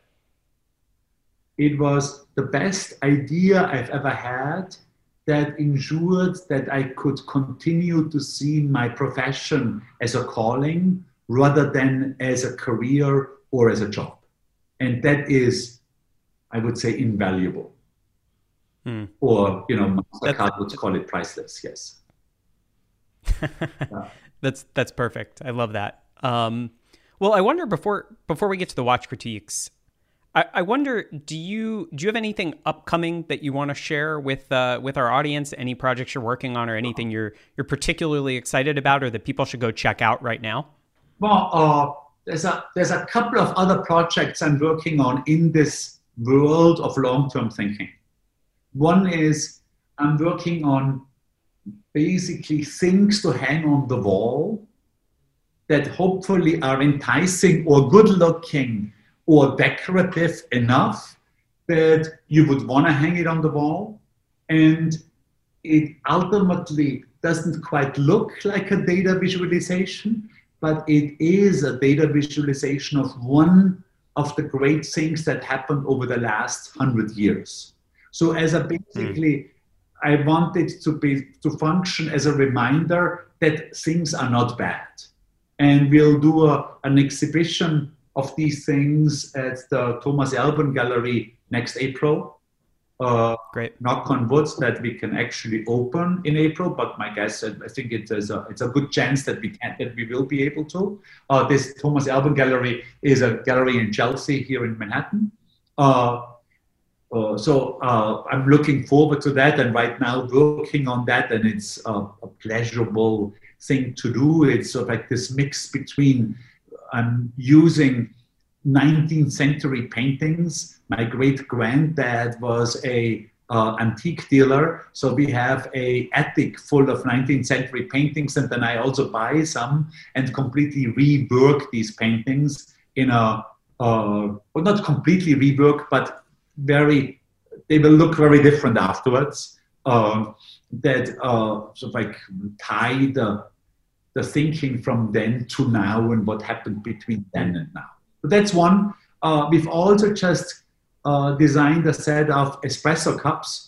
it was the best idea I've ever had that ensured that I could continue to see my profession as a calling rather than as a career or as a job. And that is, I would say, invaluable. Hmm. Or, you know, Mastercard would call it priceless, yes. yeah. That's that's perfect. I love that. Um, well, I wonder, before before we get to the watch critiques, I, I wonder, do you do you have anything upcoming that you want to share with uh, with our audience? Any projects you're working on, or anything you're you're particularly excited about, or that people should go check out right now? Well, uh, there's a there's a couple of other projects I'm working on in this world of long-term thinking. One is I'm working on basically things to hang on the wall that hopefully are enticing or good-looking or decorative enough that you would want to hang it on the wall. And it ultimately doesn't quite look like a data visualization, but it is a data visualization of one of the great things that happened over the last hundred years. So as a basically, mm. I want it to be to function as a reminder that things are not bad. And we'll do a, an exhibition of these things at the Thomas Alban Gallery next April. Uh, Great. Knock on wood that we can actually open in April, but my guess, I think it is a, it's a good chance that we can, that we will be able to. Uh, this Thomas Alban Gallery is a gallery in Chelsea here in Manhattan. Uh, uh, so uh, I'm looking forward to that, and right now working on that, and it's a, a pleasurable thing to do. It's sort of like this mix between I'm using nineteenth century paintings. My great granddad was a uh, antique dealer, so we have a attic full of nineteenth century paintings, and then I also buy some and completely rework these paintings in a uh, well, not completely rework, but very they will look very different afterwards. Uh, that uh, sort of like tie the the thinking from then to now and what happened between then and now. So that's one. Uh, we've also just uh, designed a set of espresso cups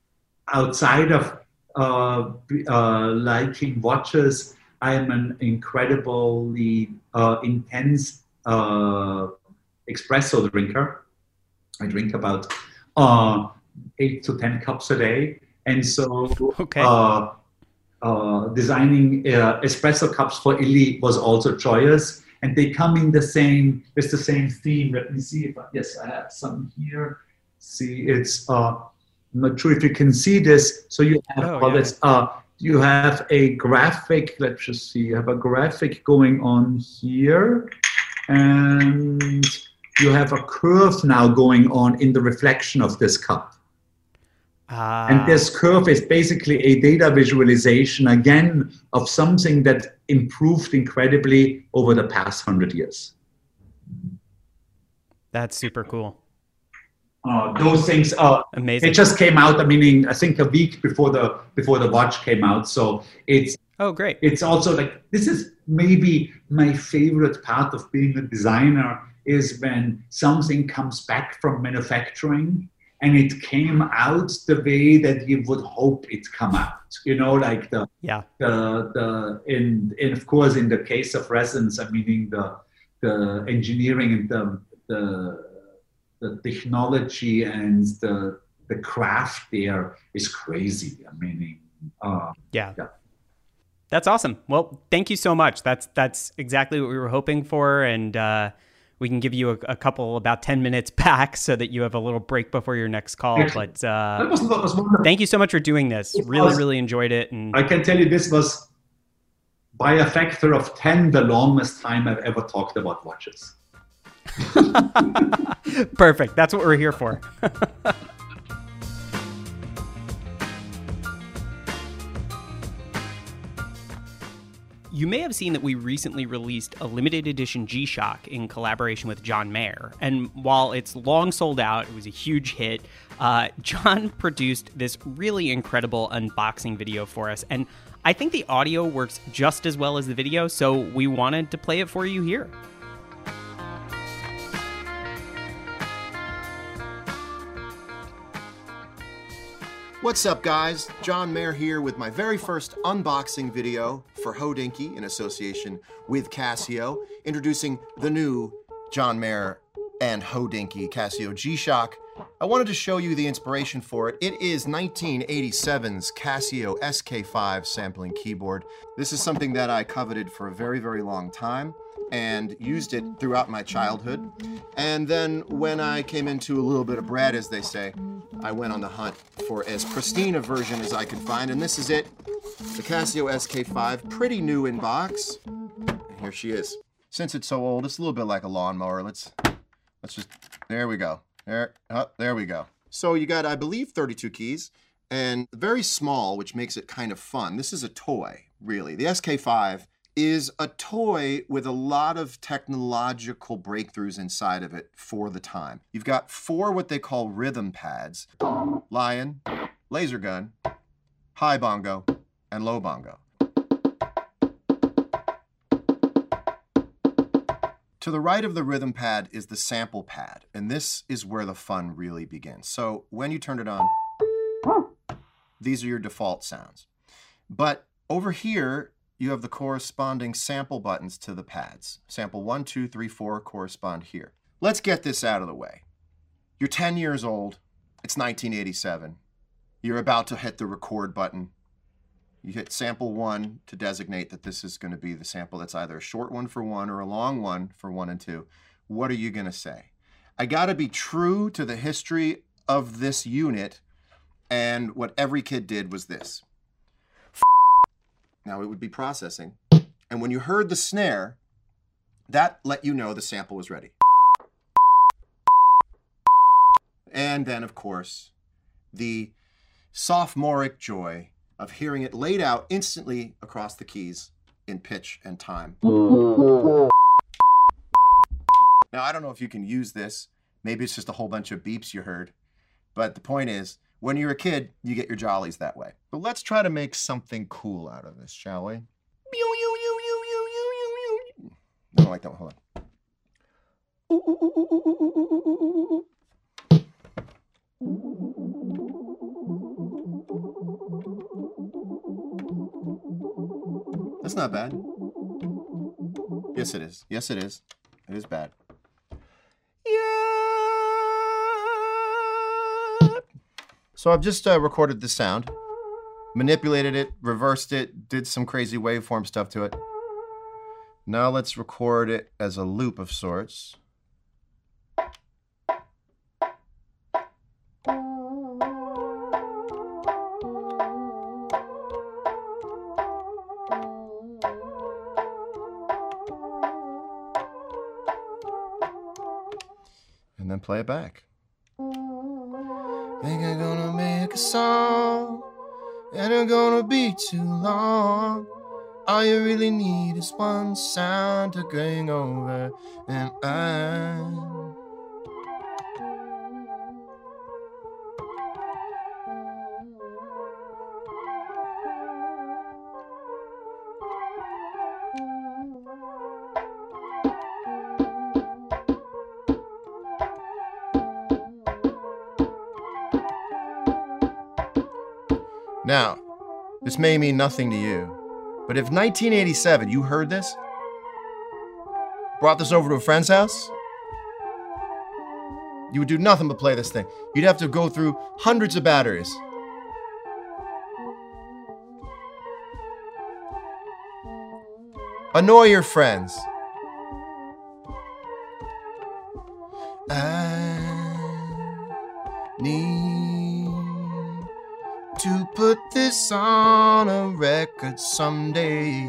outside of uh, uh, liking watches. I'm an incredibly uh, intense uh, espresso drinker. I drink about uh, eight to ten cups a day. And so okay. uh, uh, designing uh, espresso cups for Illy was also joyous. And they come in the same, with the same theme. Let me see if, I, yes, I have some here. See, it's, uh, I'm not sure if you can see this. So you have, oh, yeah. this, uh, you have a graphic, let's just see, you have a graphic going on here. And you have a curve now going on in the reflection of this cup. Ah. And this curve is basically a data visualization, again, of something that improved incredibly over the past hundred years. That's super cool. Uh, those things are amazing. It just came out, I mean, I think a week before the before the watch came out. So it's oh great. It's also like, this is maybe my favorite part of being a designer, is when something comes back from manufacturing and it came out the way that you would hope it come out, you know, like the, yeah, the, the, in, in, of course, in the case of resins, I mean, the, the engineering and the, the, the technology and the, the craft there is crazy. I mean, uh, yeah. yeah. That's awesome. Well, thank you so much. That's, that's exactly what we were hoping for. And, uh, we can give you a, a couple, about ten minutes back so that you have a little break before your next call. But uh, that was, that was thank you so much for doing this. It really, was, really enjoyed it. And I can tell you this was, by a factor of ten, the longest time I've ever talked about watches. Perfect. That's what we're here for. You may have seen that we recently released a limited edition G-Shock in collaboration with John Mayer. And while it's long sold out, it was a huge hit, uh, John produced this really incredible unboxing video for us. And I think the audio works just as well as the video, so we wanted to play it for you here. What's up, guys? John Mayer here with my very first unboxing video for Hodinkee in association with Casio, introducing the new John Mayer and Hodinkee Casio G-Shock. I wanted to show you the inspiration for it. It is nineteen eighty-seven's Casio S K five sampling keyboard. This is something that I coveted for a very, very long time and used it throughout my childhood. And then when I came into a little bit of bread, as they say, I went on the hunt for as pristine a version as I could find, and this is it, the Casio S K five, pretty new in box. And here she is. Since it's so old, it's a little bit like a lawnmower. Let's, let's just, there we go. There, oh, there we go. So you got, I believe, thirty-two keys, and very small, which makes it kind of fun. This is a toy, really. The S K five is a toy with a lot of technological breakthroughs inside of it for the time. You've got four what they call rhythm pads: Lion, laser gun, high bongo, and low bongo. To the right of the rhythm pad is the sample pad, and this is where the fun really begins. So when you turn it on, these are your default sounds. But over here, you have the corresponding sample buttons to the pads. Sample one, two, three, four correspond here. Let's get this out of the way. You're ten years old. It's nineteen eighty-seven. You're about to hit the record button. You hit sample one to designate that this is going to be the sample that's either a short one for one or a long one for one and two. What are you going to say? I got to be true to the history of this unit, and what every kid did was this. Now it would be processing, and when you heard the snare, that let you know the sample was ready. And then, of course, the sophomoric joy of hearing it laid out instantly across the keys in pitch and time. Now, I don't know if you can use this. Maybe it's just a whole bunch of beeps you heard. But the point is, when you're a kid, you get your jollies that way. But let's try to make something cool out of this, shall we? I don't like that one. Hold on. That's not bad. Yes, it is. Yes, it is. It is bad. Yeah. So I've just uh, recorded the sound, manipulated it, reversed it, did some crazy waveform stuff to it. Now let's record it as a loop of sorts. And then play it back. Think I'm gonna make a song, and it's gonna be too long. All you really need is one sound to going over, and I. Now, this may mean nothing to you, but if nineteen eighty-seven you heard this, brought this over to a friend's house, you would do nothing but play this thing. You'd have to go through hundreds of batteries. Annoy your friends. I need to put this on a record someday.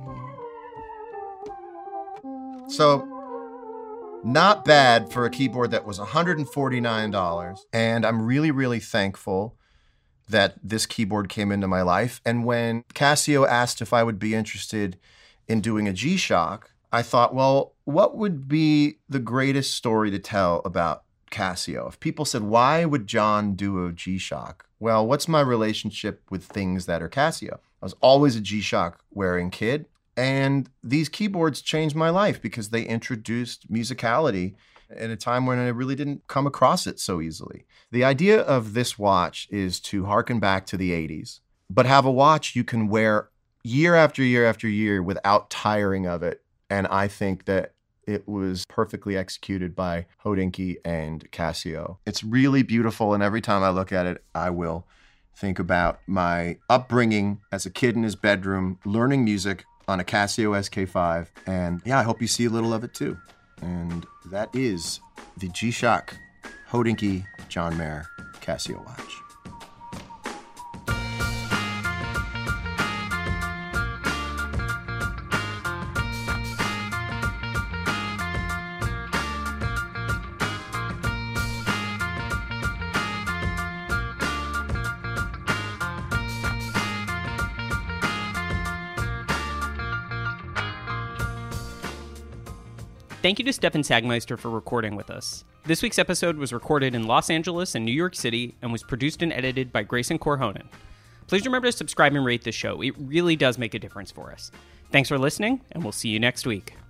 So, not bad for a keyboard that was one hundred forty-nine dollars. And I'm really, really thankful that this keyboard came into my life. And when Casio asked if I would be interested in doing a G-Shock, I thought, well, what would be the greatest story to tell about Casio? If people said, why would John do a G-Shock? Well, what's my relationship with things that are Casio? I was always a G-Shock wearing kid, and these keyboards changed my life because they introduced musicality at a time when I really didn't come across it so easily. The idea of this watch is to harken back to the eighties, but have a watch you can wear year after year after year without tiring of it. And I think that it was perfectly executed by Hodinkee and Casio. It's really beautiful, and every time I look at it, I will think about my upbringing as a kid in his bedroom, learning music on a Casio S K five. And yeah, I hope you see a little of it too. And that is the G-Shock Hodinkee John Mayer Casio watch. Thank you to Stefan Sagmeister for recording with us. This week's episode was recorded in Los Angeles and New York City and was produced and edited by Grayson Corhonen. Please remember to subscribe and rate this show. It really does make a difference for us. Thanks for listening, and we'll see you next week.